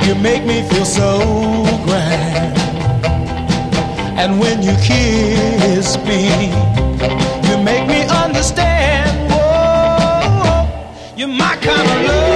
You make me feel so grand. And when you kiss me, you make me understand. Whoa, you're my kind of love.